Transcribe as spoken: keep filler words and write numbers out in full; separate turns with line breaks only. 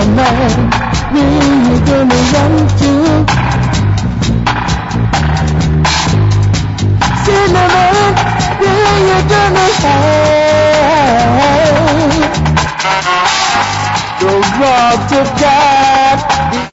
man, where you gonna run to? Cinnamon, where you gonna hide? The wrath of God